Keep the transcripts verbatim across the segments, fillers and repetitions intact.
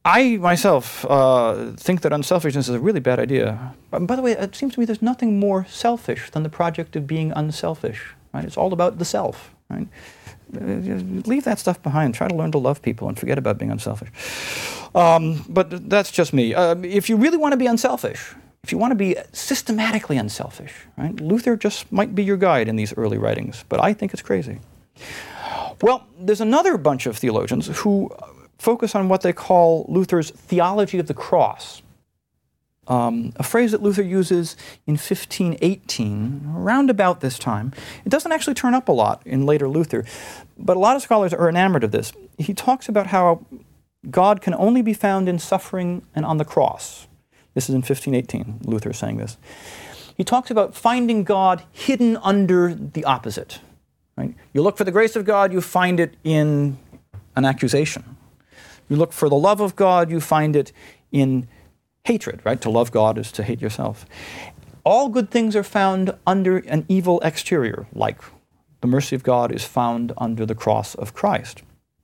I myself uh, think that unselfishness is a really bad idea. And by the way, it seems to me there's nothing more selfish than the project of being unselfish. Right? It's all about the self. Right? Leave that stuff behind. Try to learn to love people and forget about being unselfish. Um, but that's just me. Uh, if you really want to be unselfish, if you want to be systematically unselfish, right, Luther just might be your guide in these early writings. But I think it's crazy. Well, there's another bunch of theologians who focus on what they call Luther's theology of the cross. Um, a phrase that Luther uses in fifteen eighteen, around about this time. It doesn't actually turn up a lot in later Luther, but a lot of scholars are enamored of this. He talks about how God can only be found in suffering and on the cross. This is in fifteen eighteen, Luther saying this. He talks about finding God hidden under the opposite. Right? You look for the grace of God, you find it in an accusation. You look for the love of God, you find it in hatred, right? To love God is to hate yourself. All good things are found under an evil exterior, like the mercy of God is found under the cross of Christ.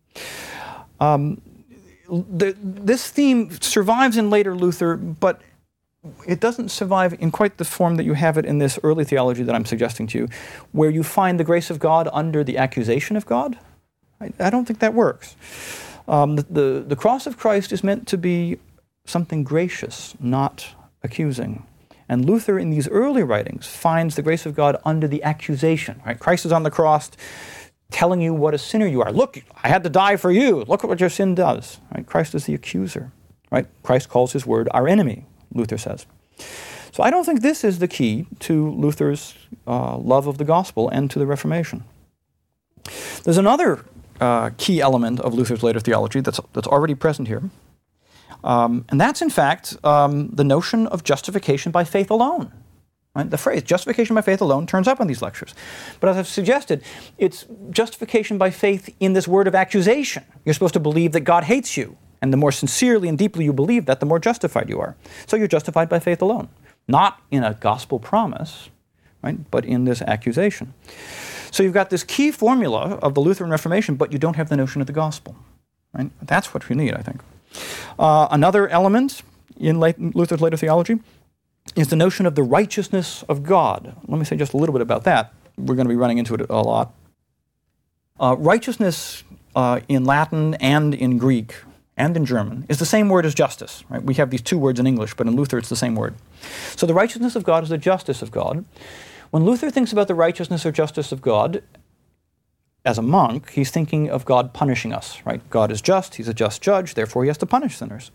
Um, the, this theme survives in later Luther, but it doesn't survive in quite the form that you have it in this early theology that I'm suggesting to you, where you find the grace of God under the accusation of God. I, I don't think that works. Um, the, the, the cross of Christ is meant to be something gracious, not accusing. And Luther, in these early writings, finds the grace of God under the accusation. Right? Christ is on the cross telling you what a sinner you are. Look, I had to die for you. Look at what your sin does. Right? Christ is the accuser. Right? Christ calls his word our enemy, Luther says. So I don't think this is the key to Luther's uh, love of the gospel and to the Reformation. There's another uh, key element of Luther's later theology that's, that's already present here. Um, and that's, in fact, um, the notion of justification by faith alone. Right? The phrase justification by faith alone turns up in these lectures. But as I've suggested, it's justification by faith in this word of accusation. You're supposed to believe that God hates you. And the more sincerely and deeply you believe that, the more justified you are. So you're justified by faith alone. Not in a gospel promise, right, but in this accusation. So you've got this key formula of the Lutheran Reformation, but you don't have the notion of the gospel. Right? That's what we need, I think. Uh, another element in late, Luther's later theology is the notion of the righteousness of God. Let me say just a little bit about that. We're going to be running into it a lot. Uh, righteousness uh, in Latin and in Greek and in German is the same word as justice. Right? We have these two words in English, but in Luther it's the same word. So the righteousness of God is the justice of God. When Luther thinks about the righteousness or justice of God, as a monk, he's thinking of God punishing us, right? God is just, he's a just judge, therefore he has to punish sinners.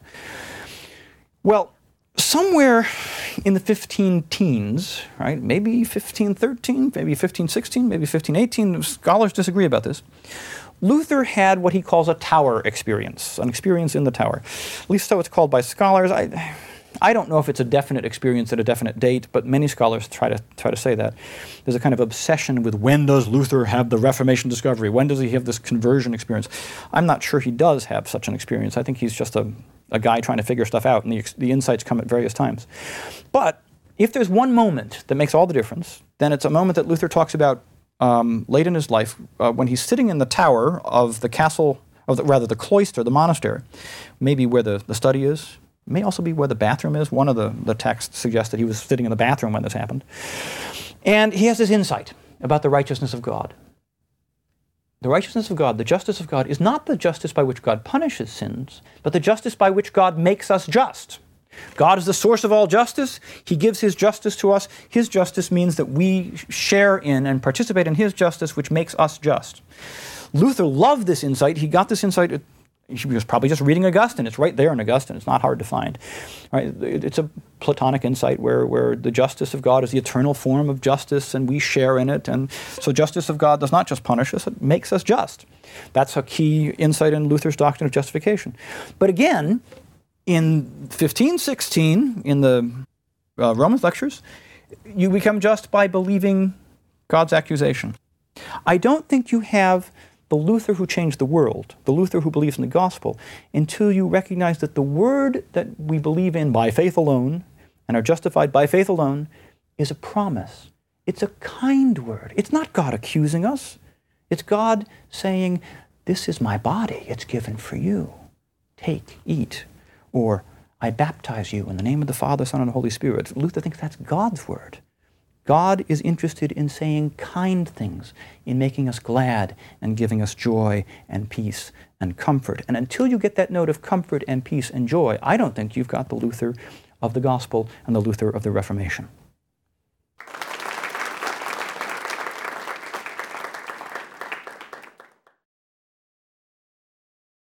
Well, somewhere in the fifteen teens, right, maybe fifteen thirteen, maybe fifteen sixteen, maybe fifteen eighteen, scholars disagree about this, Luther had what he calls a tower experience, an experience in the tower. At least so it's called by scholars. I, I don't know if it's a definite experience at a definite date, but many scholars try to try to say that. There's a kind of obsession with when does Luther have the Reformation discovery? When does he have this conversion experience? I'm not sure he does have such an experience. I think he's just a, a guy trying to figure stuff out, and the, the insights come at various times. But if there's one moment that makes all the difference, then it's a moment that Luther talks about um, late in his life uh, when he's sitting in the tower of the castle, of the, rather the cloister, the monastery, maybe where the, the study is. It may also be where the bathroom is. One of the, the texts suggests that he was sitting in the bathroom when this happened. And he has this insight about the righteousness of God. The righteousness of God, the justice of God, is not the justice by which God punishes sins, but the justice by which God makes us just. God is the source of all justice. He gives his justice to us. His justice means that we share in and participate in his justice, which makes us just. Luther loved this insight. He got this insight at He was probably just reading Augustine. It's right there in Augustine. It's not hard to find. Right? It's a Platonic insight where, where the justice of God is the eternal form of justice, and we share in it. And so justice of God does not just punish us, it makes us just. That's a key insight in Luther's doctrine of justification. But again, in fifteen sixteen, in the uh, Romans lectures, you become just by believing God's accusation. I don't think you have the Luther who changed the world, the Luther who believes in the gospel, until you recognize that the word that we believe in by faith alone and are justified by faith alone is a promise. It's a kind word. It's not God accusing us. It's God saying, this is my body. It's given for you. Take, eat. Or, I baptize you in the name of the Father, Son, and the Holy Spirit. Luther thinks that's God's word. God is interested in saying kind things, in making us glad and giving us joy and peace and comfort. And until you get that note of comfort and peace and joy, I don't think you've got the Luther of the Gospel and the Luther of the Reformation.